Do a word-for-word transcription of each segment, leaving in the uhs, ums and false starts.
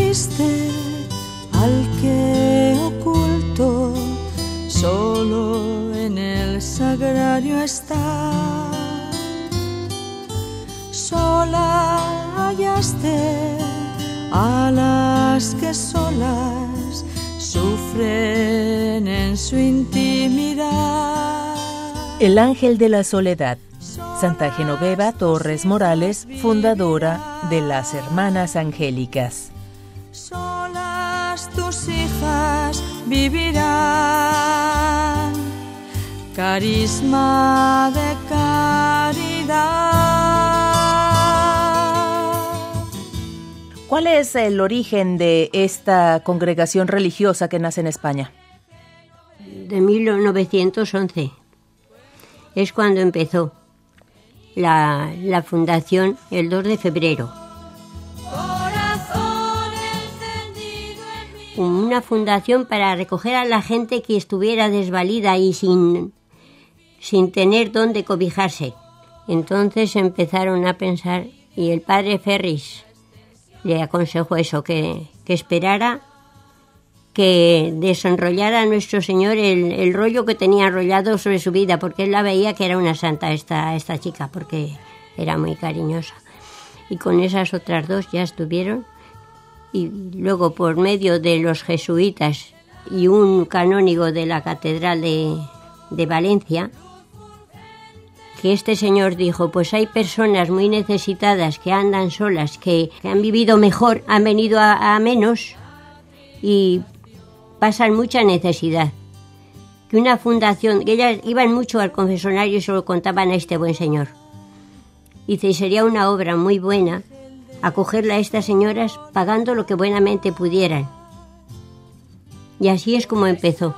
triste al que oculto solo en el sagrario está. Sola hallaste a las que solas sufren en su intimidad. El ángel de la soledad. Santa Genoveva Torres Morales, fundadora de las Hermanas Angélicas. Solas tus hijas vivirán, carisma de caridad. ¿Cuál es el origen de esta congregación religiosa que nace en España? De mil novecientos once. Es cuando empezó la, la fundación, el dos de febrero. Una fundación para recoger a la gente que estuviera desvalida y sin, sin tener dónde cobijarse. Entonces empezaron a pensar, y el padre Ferris le aconsejó eso, que, que esperara, que desenrollara a nuestro Señor el, el rollo que tenía enrollado sobre su vida, porque él la veía que era una santa esta, esta chica, porque era muy cariñosa. Y con esas otras dos ya estuvieron. Y luego, por medio de los jesuitas y un canónigo de la Catedral de, de Valencia, que este señor dijo, pues hay personas muy necesitadas que andan solas, que, que han vivido mejor, han venido a, a menos y pasan mucha necesidad. Que una fundación, que ellas iban mucho al confesionario y se lo contaban a este buen señor. Dice, sería una obra muy buena acogerla a estas señoras pagando lo que buenamente pudieran. Y así es como empezó.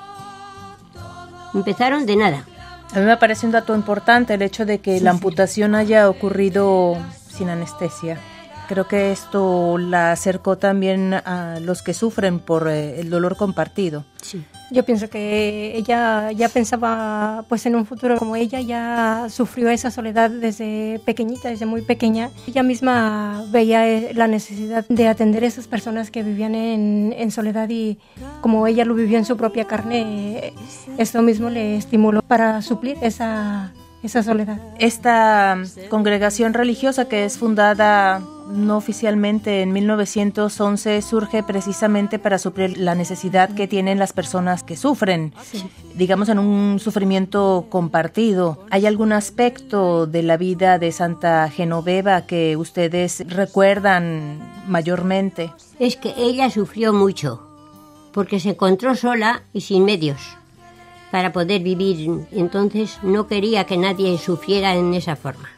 Empezaron de nada. A mí me parece un dato importante el hecho de que sí, la amputación sí. haya ocurrido sin anestesia. Creo que esto la acercó también a los que sufren por eh, el dolor compartido. Sí. Yo pienso que ella ya pensaba pues en un futuro, como ella ya sufrió esa soledad desde pequeñita, desde muy pequeña. Ella misma veía la necesidad de atender a esas personas que vivían en, en soledad y como ella lo vivió en su propia carne, esto mismo le estimuló para suplir esa, esa soledad. Esta congregación religiosa que es fundada no oficialmente en mil novecientos once surge precisamente para suplir la necesidad que tienen las personas que sufren, sí. digamos en un sufrimiento compartido. ¿Hay algún aspecto de la vida de Santa Genoveva que ustedes recuerdan mayormente? Es que ella sufrió mucho, porque se encontró sola y sin medios para poder vivir, entonces no quería que nadie sufriera en esa forma.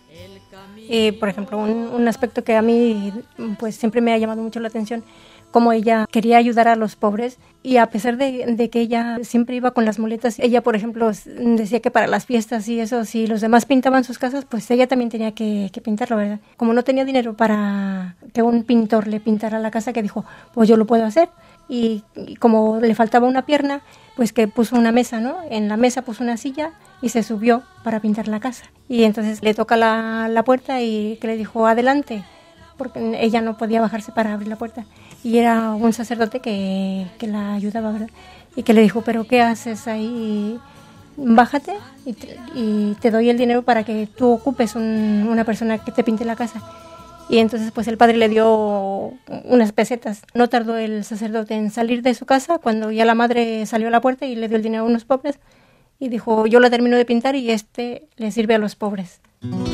Eh, por ejemplo, un, un aspecto que a mí pues siempre me ha llamado mucho la atención, como ella quería ayudar a los pobres y a pesar de, de que ella siempre iba con las muletas, ella por ejemplo decía que para las fiestas y eso, si los demás pintaban sus casas, pues ella también tenía que, que pintarlo, ¿verdad? Como no tenía dinero para que un pintor le pintara la casa, que dijo, pues yo lo puedo hacer. Y, y como le faltaba una pierna, pues que puso una mesa, ¿no? En la mesa puso una silla y se subió para pintar la casa. Y entonces le toca la, la puerta y que le dijo, adelante, porque ella no podía bajarse para abrir la puerta. Y era un sacerdote que, que la ayudaba, ¿verdad? Y que le dijo, ¿pero qué haces ahí? Bájate y te, y te doy el dinero para que tú ocupes un, una persona que te pinte la casa. Y entonces pues el padre le dio unas pesetas. No tardó el sacerdote en salir de su casa cuando ya la madre salió a la puerta y le dio el dinero a unos pobres. Y dijo, yo la termino de pintar y este le sirve a los pobres.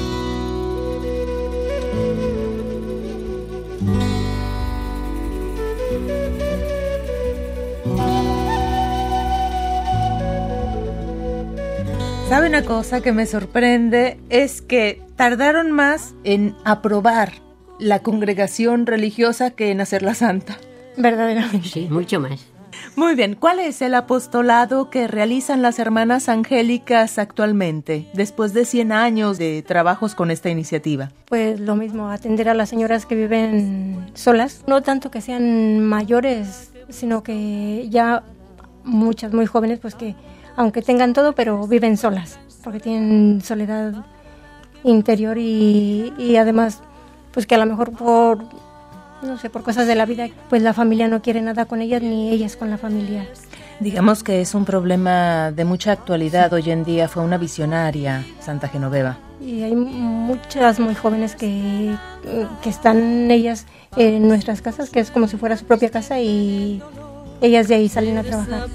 ¿Sabe una cosa que me sorprende? Es que tardaron más en aprobar la congregación religiosa que en hacerla santa. Verdaderamente. Sí, mucho más. Muy bien, ¿cuál es el apostolado que realizan las Hermanas Angélicas actualmente, después de cien años de trabajos con esta iniciativa? Pues lo mismo, atender a las señoras que viven solas, no tanto que sean mayores, sino que ya muchas muy jóvenes, pues que aunque tengan todo, pero viven solas, porque tienen soledad interior y, y además, pues que a lo mejor por no sé, por cosas de la vida, pues la familia no quiere nada con ellas ni ellas con la familia. Digamos que es un problema de mucha actualidad hoy en día. Fue una visionaria, Santa Genoveva. Y hay muchas muy jóvenes que, que están ellas en nuestras casas, que es como si fuera su propia casa, y ellas de ahí salen a trabajar.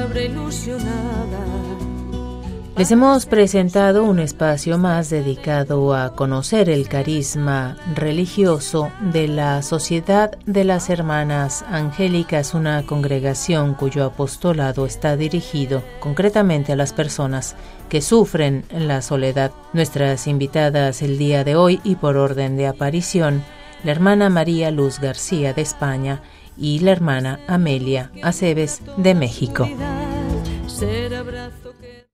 Les hemos presentado un espacio más dedicado a conocer el carisma religioso de la Sociedad de las Hermanas Angélicas, una congregación cuyo apostolado está dirigido concretamente a las personas que sufren la soledad. Nuestras invitadas el día de hoy y por orden de aparición, la hermana María Luz García de España y la hermana Amelia Aceves de México.